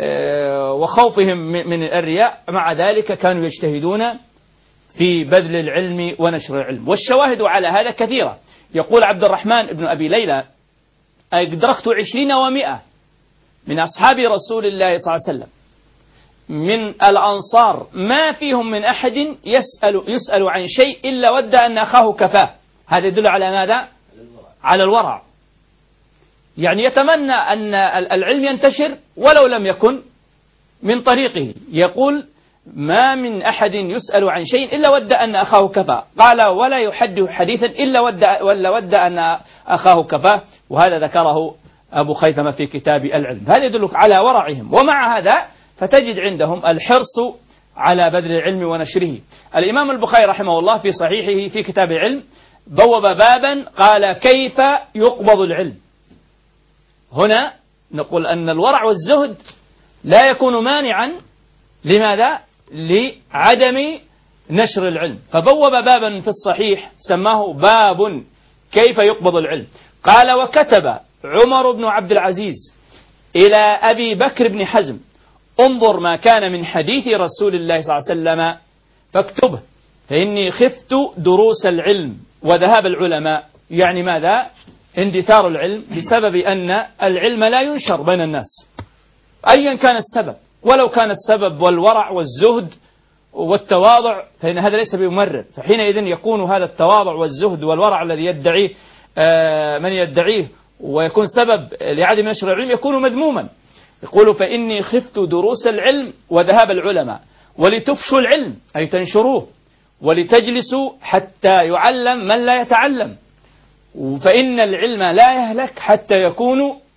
وخوفهم من الرياء، مع ذلك كانوا يجتهدون في بذل العلم ونشر العلم. والشواهد على هذا كثيرة. يقول عبد الرحمن بن أبي ليلى: أدركت 20 و100 من أصحاب رسول الله صلى الله عليه وسلم من الأنصار ما فيهم من أحد يسأل عن شيء إلا ود أن أخاه كفاه. هذا يدل على ماذا؟ على الورع. يعني يتمنى أن العلم ينتشر ولو لم يكن من طريقه. يقول: ما من أحد يسأل عن شيء إلا ود أن أخاه كفاه. قال: ولا يحدث حديثا إلا ود أن أخاه كفاه. وهذا ذكره أبو خيثمة في كتاب العلم. هذا يدلك على ورعهم. ومع هذا فتجد عندهم الحرص على بذل العلم ونشره. الإمام البخاري رحمه الله في صحيحه في كتاب العلم بوب بابا قال: كيف يقبض العلم. هنا نقول أن الورع والزهد لا يكون مانعا لماذا؟ لعدم نشر العلم. فبوب بابا في الصحيح سماه باب كيف يقبض العلم. قال: وكتب عمر بن عبد العزيز إلى أبي بكر بن حزم: انظر ما كان من حديث رسول الله صلى الله عليه وسلم فاكتبه، فإني خفت دروس العلم وذهاب العلماء. يعني ماذا؟ اندثار العلم بسبب أن العلم لا ينشر بين الناس أيا كان السبب، ولو كان السبب والورع والزهد والتواضع فإن هذا ليس بممرر. فحينئذ يكون هذا التواضع والزهد والورع الذي يدعيه من يدعيه ويكون سبب لعدم نشر العلم يكون مذموما. يقول: فإني خفت دروس العلم وذهاب العلماء ولتفشوا العلم أي تنشروه ولتجلسوا حتى يعلم من لا يتعلم، فإن العلم لا يهلك حتى يكون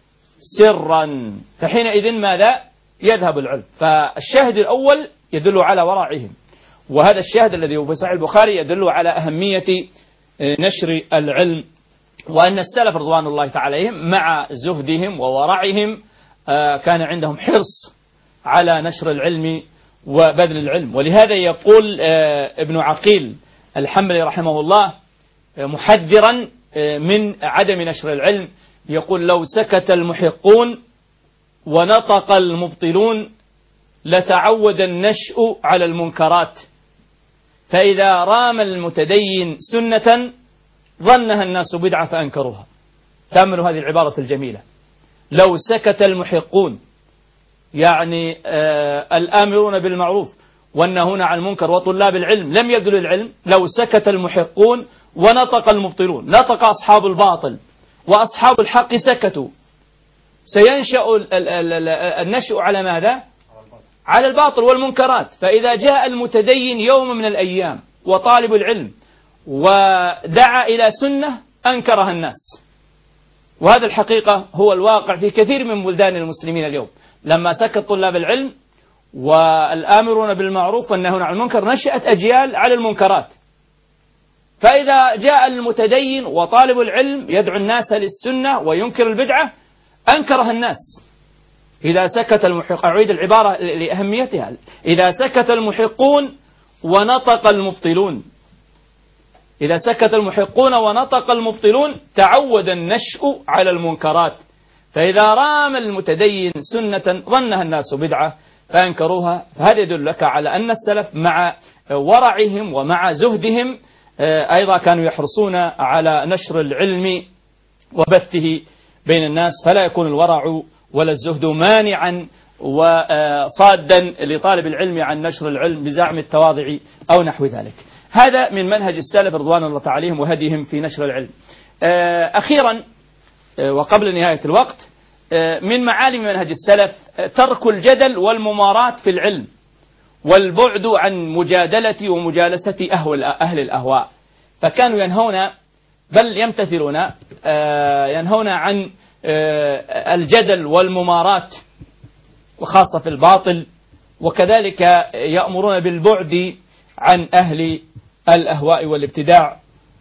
سرا. فحينئذ ماذا؟ يذهب العلم. فالشاهد الأول يدل على ورعهم، وهذا الشاهد الذي في صحيح البخاري يدل على أهمية نشر العلم، وأن السلف رضوان الله تعالى عليهم مع زهدهم وورعهم كان عندهم حرص على نشر العلم وبذل العلم. ولهذا يقول ابن عقيل الحنبلي رحمه الله محذرا من عدم نشر العلم، يقول: لو سكت المحقون ونطق المبطلون لتعود النشء على المنكرات، فإذا رام المتدين سنة ظنها الناس بدعة فأنكروها. تأملوا هذه العبارة الجميلة: لو سكت المحقون، يعني الآمرون بالمعروف والناهون عن المنكر وطلاب العلم لم يبذلوا العلم، لو سكت المحقون ونطق المبطلون، نطق أصحاب الباطل وأصحاب الحق سكتوا، سينشأ النشأ على ماذا؟ على الباطل والمنكرات. فإذا جاء المتدين يوم من الأيام وطالب العلم ودعا إلى سنة أنكرها الناس، وهذا الحقيقة هو الواقع في كثير من بلدان المسلمين اليوم. لما سكت طلاب العلم والآمرون بالمعروف والناهون عن المنكر نشأت أجيال على المنكرات. فإذا جاء المتدين وطالب العلم يدعو الناس للسنة وينكر البدعة أنكرها الناس. إذا سكت المحق، أعيد العبارة لأهميتها، إذا سكت المحقون ونطق المبطلون، إذا سكت المحقون ونطق المبطلون تعود النشء على المنكرات، فإذا رام المتدين سنة ظنها الناس بدعة فأنكروها. فهذا يدل لك على أن السلف مع ورعهم ومع زهدهم أيضا كانوا يحرصون على نشر العلم وبثه بين الناس، فلا يكون الورع ولا الزهد مانعا وصادا لطالب العلم عن نشر العلم بزعم التواضع أو نحو ذلك. هذا من منهج السلف رضوان الله تعالى عليهم وهديهم في نشر العلم. أخيرا وقبل نهاية الوقت، من معالم منهج السلف ترك الجدل والممارات في العلم والبعد عن مجادلة ومجالسة أهل الأهواء. فكانوا ينهون بل يمتثلون ينهون عن الجدل والممارات، وخاصة في الباطل وكذلك يأمرون بالبعد عن أهل الأهواء والابتداع.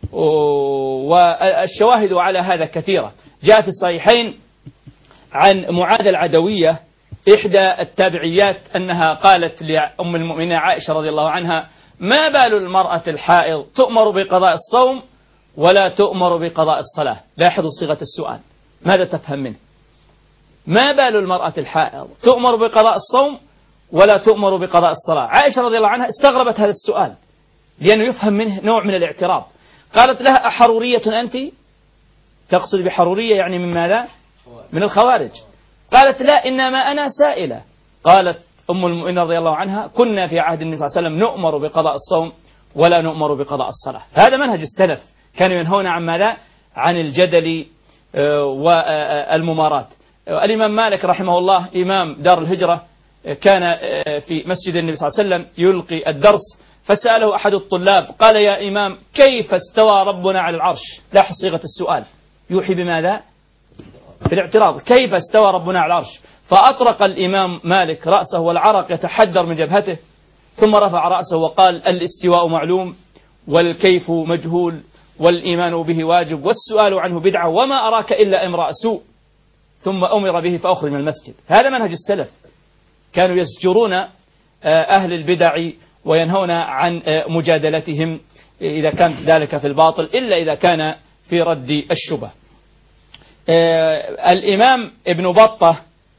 والشواهد على هذا كثيرة. جاء في الصحيحين عن معاذ العدوية إحدى التابعيات أنها قالت لأم المؤمنين عائشة رضي الله عنها: ما بال المرأة الحائض تؤمر بقضاء الصوم ولا تؤمر بقضاء الصلاة؟ لاحظوا صيغة السؤال، ماذا تفهم منه؟ ما بال المرأة الحائض تؤمر بقضاء الصوم ولا تؤمر بقضاء الصلاة؟ عائشة رضي الله عنها استغربت هذا السؤال لأنه يفهم منه نوع من الاعتراض. قالت لها: أحرورية أنت؟ تقصد بحرورية يعني من ماذا؟ من الخوارج. قالت: لا، إنما أنا سائلة. قالت أم المؤمنين رضي الله عنها: كنا في عهد النبي صلى الله عليه وسلم نؤمر بقضاء الصوم ولا نؤمر بقضاء الصلاة. هذا منهج السلف، كانوا ينهون عن ماذا؟ عن الجدل والممارات. الإمام مالك رحمه الله إمام دار الهجرة كان في مسجد النبي صلى الله عليه وسلم يلقي الدرس، فسأله أحد الطلاب قال: يا إمام، كيف استوى ربنا على العرش؟ لاحظ صيغة السؤال يوحي بماذا؟ بالاعتراض. كيف استوى ربنا على العرش؟ فأطرق الإمام مالك رأسه والعرق يتحدر من جبهته، ثم رفع رأسه وقال: الاستواء معلوم والكيف مجهول والإيمان به واجب والسؤال عنه بدعة وما أراك إلا امرأ سوء. ثم أمر به فأخرج من المسجد. هذا منهج السلف، كانوا يزجرون أهل البدع وينهون عن مجادلتهم إذا كان ذلك في الباطل، إلا إذا كان في رد الشبه. الإمام ابن بطة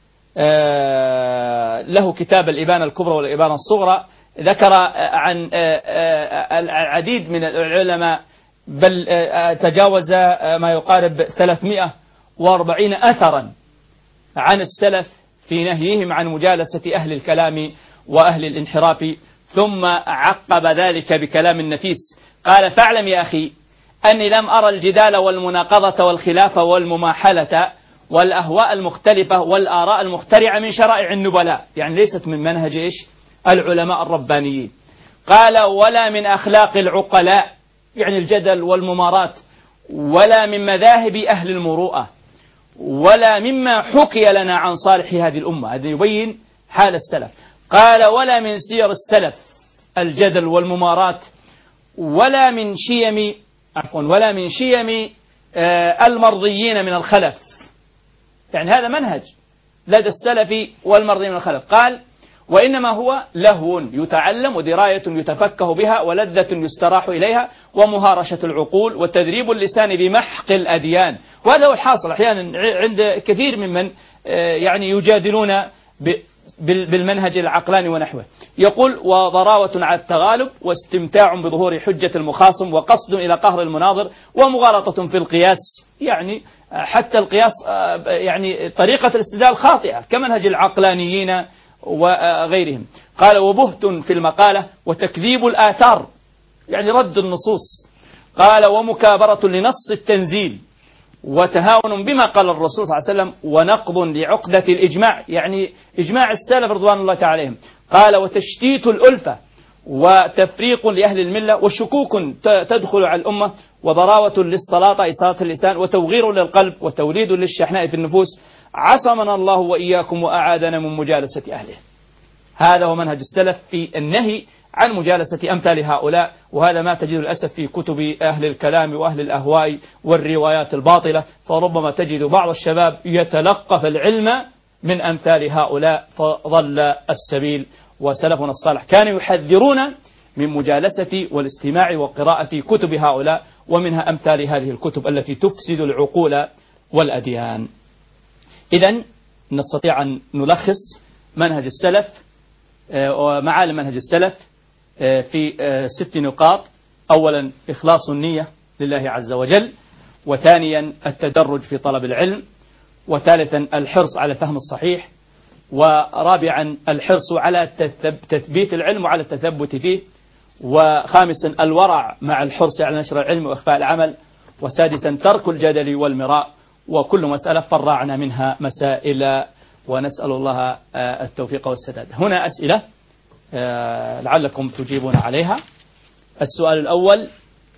له كتاب الإبانة الكبرى والإبانة الصغرى، ذكر عن العديد من العلماء، بل تجاوز ما يقارب 340 أثرا عن السلف في نهيهم عن مجالسة أهل الكلام وأهل الانحراف، ثم عقب ذلك بكلام نفيس قال: فاعلم يا أخي أني لم أرى الجدال والمناقضة والخلاف والمماحلة والأهواء المختلفة والآراء المخترعة من شرائع النبلاء، يعني ليست من منهج إيش؟ العلماء الربانيين. قال: ولا من أخلاق العقلاء، يعني الجدل والممارات، ولا من مذاهب أهل المروءة، ولا مما حكي لنا عن صالح هذه الأمة. هذا يبين حال السلف. قال: ولا من سير السلف الجدل والممارات، ولا من شيم المرضيين من الخلف. يعني هذا منهج لدى السلف والمرضيين من الخلف. قال: وإنما هو لهو يتعلم ودراية يتفكه بها ولذة يستراح إليها ومهارشة العقول وتدريب اللسان بمحق الأديان. وهذا هو الحاصل أحيانا عند كثير ممن يعني يجادلون بالمنهج العقلاني ونحوه. يقول: وضراوة على التغالب واستمتاع بظهور حجة المخاصم وقصد إلى قهر المناظر ومغالطة في القياس. يعني حتى القياس يعني طريقة الاستدلال خاطئة كمنهج العقلانيين وغيرهم. قال: وبهت في المقالة وتكذيب الآثار، يعني رد النصوص. قال: ومكابرة لنص التنزيل وتهاون بما قال الرسول صلى الله عليه وسلم ونقض لعقدة الإجماع، يعني إجماع السلف رضوان الله تعالى عليهم. قال: وتشتيت الألفة وتفريق لأهل الملة وشكوك تدخل على الأمة وضراوة للصلاة إصالة اللسان وتوغير للقلب وتوليد للشحناء في النفوس. عصمنا الله وإياكم وأعاذنا من مجالسة أهله. هذا هو منهج السلف في النهي عن مجالسة أمثال هؤلاء، وهذا ما تجد للأسف في كتب أهل الكلام وأهل الأهواء والروايات الباطلة. فربما تجد بعض الشباب يتلقف العلم من أمثال هؤلاء فضل السبيل. وسلفنا الصالح كانوا يحذرون من مجالسة والاستماع وقراءة كتب هؤلاء، ومنها أمثال هذه الكتب التي تفسد العقول والأديان. إذن نستطيع أن نلخص منهج السلف ومعالم منهج السلف في 6 نقاط. أولا: إخلاص النية لله عز وجل، وثانيا: التدرج في طلب العلم، وثالثا: الحرص على فهم الصحيح، ورابعا: الحرص على تثبيت العلم وعلى التثبت فيه، وخامسا: الورع مع الحرص على نشر العلم وإخفاء العمل، وسادسا: ترك الجدل والمراء. وكل مسألة فرعنا منها مسائل، ونسأل الله التوفيق والسداد. هنا أسئلة لعلكم تجيبون عليها. السؤال الأول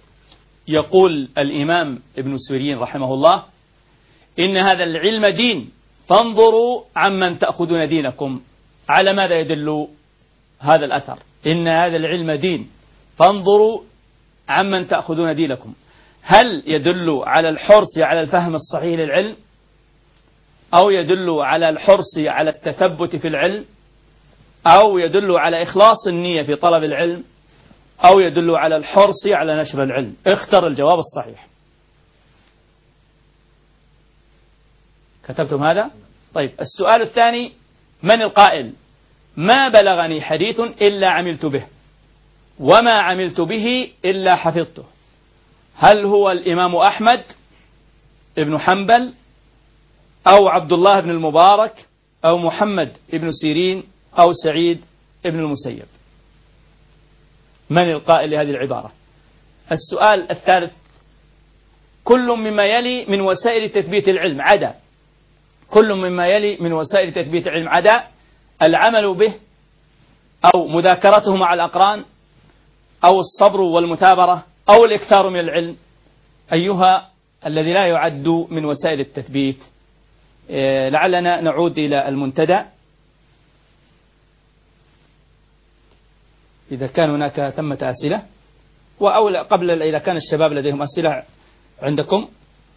يقول الإمام ابن سيرين رحمه الله: إن هذا العلم دين، فانظروا عمن تأخذون دينكم. على ماذا يدل هذا الأثر إن هذا العلم دين فانظروا عمن تأخذون دينكم، هل يدل على الحرص على الفهم الصحيح للعلم، أو يدل على الحرص على التثبت في العلم، أو يدل على إخلاص النية في طلب العلم، أو يدل على الحرص على نشر العلم؟ اختر الجواب الصحيح. كتبتم هذا؟ طيب السؤال الثاني: من القائل ما بلغني حديث إلا عملت به وما عملت به إلا حفظته؟ هل هو الإمام أحمد ابن حنبل أو عبد الله بن المبارك أو محمد ابن سيرين أو سعيد ابن المسيب؟ من القائل لهذه العبارة؟ السؤال الثالث: كل مما يلي من وسائل تثبيت العلم عدا، كل مما يلي من وسائل تثبيت العلم عدا العمل به أو مذاكرته مع الأقران أو الصبر والمثابرة أو الإكثار من العلم، أيها الذي لا يعد من وسائل التثبيت؟ لعلنا نعود إلى المنتدى إذا كان هناك ثمة أسئلة، أو قبل إذا كان الشباب لديهم أسئلة عندكم.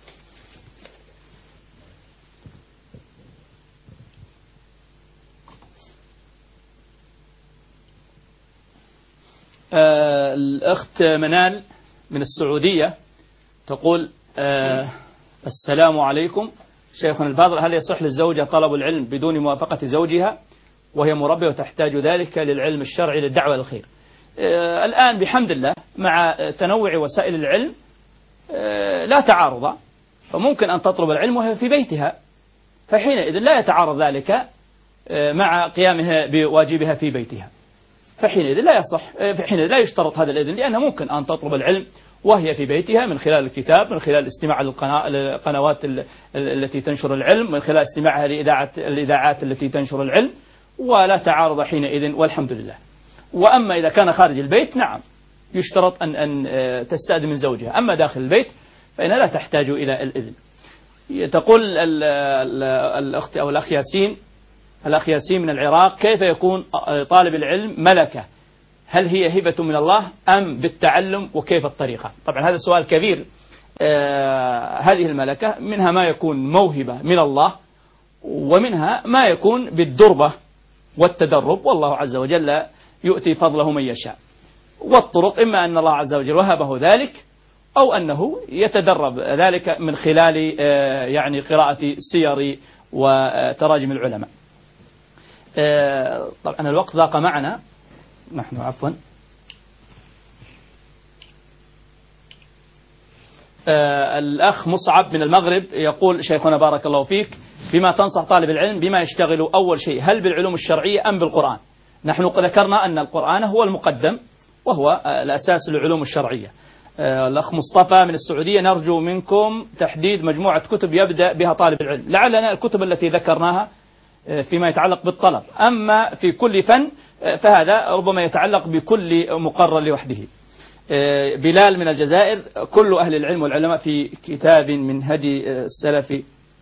الأخت منال من السعودية تقول: السلام عليكم شيخنا الفاضل، هل يصح للزوجة طلب العلم بدون موافقة زوجها وهي مربية وتحتاج ذلك للعلم الشرعي للدعوة للخير؟ الآن بحمد الله مع تنوع وسائل العلم لا تعارض، فممكن أن تطلب العلم وهي في بيتها، فحينئذ لا يتعارض ذلك مع قيامها بواجبها في بيتها، فحينئذ لا يصح، فحينئذ لا يشترط هذا الإذن، لأنها ممكن أن تطلب العلم وهي في بيتها من خلال الكتاب، من خلال الاستماع للقنوات التي تنشر العلم، من خلال استماعها للإذاعات التي تنشر العلم، ولا تعارض حينئذ والحمد لله. وأما إذا كان خارج البيت نعم يشترط أن تستأذن من زوجها، أما داخل البيت فإنها لا تحتاج إلى الإذن. تقول الأخت أو الأخ ياسين من العراق: كيف يكون طالب العلم ملكة؟ هل هي هبة من الله أم بالتعلم، وكيف الطريقة؟ طبعا هذا سؤال كبير. هذه الملكة منها ما يكون موهبة من الله، ومنها ما يكون بالدربة والتدرب، والله عز وجل يؤتي فضله من يشاء. والطرق إما أن الله عز وجل وهبه ذلك، أو أنه يتدرب ذلك من خلال يعني قراءة سير وتراجم العلماء. طبعا الوقت ضاق معنا نحن، عفوا. الأخ مصعب من المغرب يقول: شيخنا بارك الله فيك، بما تنصح طالب العلم بما يشتغل أول شيء، هل بالعلوم الشرعية أم بالقرآن؟ نحن ذكرنا أن القرآن هو المقدم وهو الأساس للعلوم الشرعية. الأخ مصطفى من السعودية: نرجو منكم تحديد مجموعة كتب يبدأ بها طالب العلم. لعلنا الكتب التي ذكرناها فيما يتعلق بالطلب، أما في كل فن فهذا ربما يتعلق بكل مقرر لوحده. بلال من الجزائر: كل أهل العلم والعلماء في كتاب من هدي السلف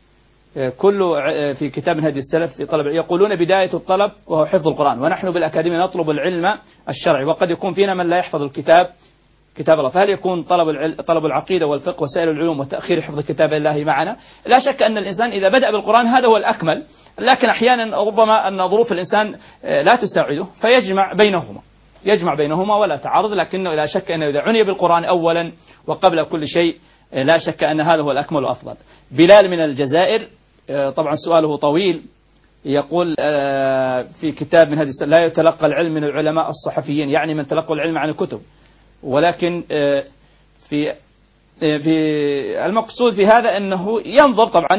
في كتاب من هدي السلف في طلب، يقولون بداية الطلب وهو حفظ القرآن، ونحن بالأكاديمية نطلب العلم الشرعي، وقد يكون فينا من لا يحفظ كتاب الله، فهل يكون طلب العقيدة والفقه وسائر العلوم وتأخير حفظ كتاب الله معنا؟ لا شك أن الإنسان إذا بدأ بالقرآن هذا هو الأكمل، لكن أحيانا ربما أن ظروف الإنسان لا تساعده يجمع بينهما ولا تعارض، لكنه لا شك أنه إذا عني بالقرآن أولا وقبل كل شيء لا شك أن هذا هو الأكمل وأفضل. بلال من الجزائر طبعا سؤاله طويل، يقول في كتاب من هذه لا يتلقى العلم من العلماء الصحفيين، يعني من تلقوا العلم عن الكتب، ولكن في المقصود في هذا أنه ينظر طبعا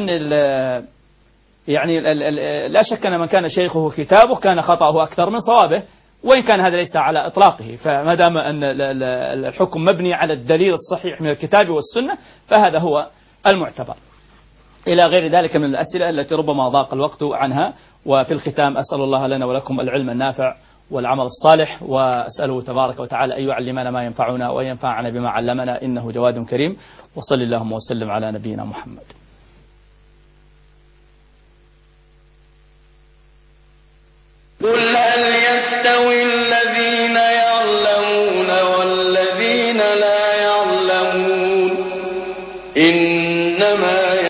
يعني لا شك أن من كان شيخه كتابه كان خطأه أكثر من صوابه، وإن كان هذا ليس على إطلاقه، فما دام أن الحكم مبني على الدليل الصحيح من الكتاب والسنة فهذا هو المعتبر. إلى غير ذلك من الأسئلة التي ربما ضاق الوقت عنها. وفي الختام أسأل الله لنا ولكم العلم النافع والعمل الصالح، وأسأله تبارك وتعالى أن يعلمنا ما ينفعنا وينفعنا بما علمنا، إنه جواد كريم. وصل اللهم وسلم على نبينا محمد.